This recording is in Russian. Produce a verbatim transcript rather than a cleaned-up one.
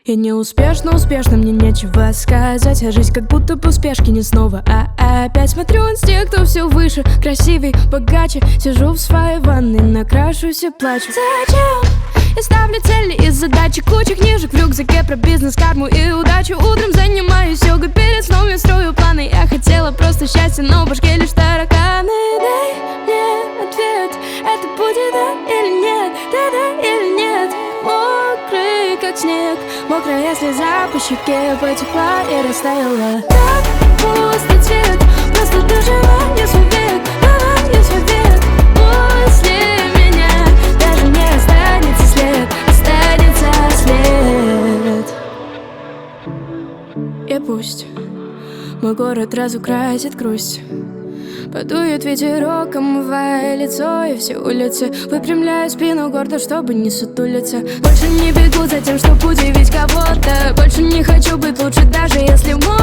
Я не успешно, успешно, мне нечего сказать. А жизнь как будто бы в спешке, не снова, а опять смотрю инстинкту все выше, красивей, богаче. Сижу в своей ванной, накрашусь и плачу. Зачем? Я ставлю цели и задачи, куча книжек в рюкзаке про бизнес, карму и удачу. Утром занимаюсь йогой, перед сном я строю планы. Я хотела просто счастья, но в башке лишь тараканы. Дай мне ответ, это будет да или нет, да-да или нет. Мокрый как снег, мокрая слеза по щеке потекла и растаяла. Так пусто цвет, просто доживаю свой век, давай свой век. После меня даже не останется след, останется след. И пусть мой город разукрасит грусть, подует ветерок, омывая лицо и все улицы. Выпрямляю спину гордо, чтобы не сутулиться. Больше не бегу за тем, чтобы удивить кого-то. Больше не хочу быть лучше, даже если можно.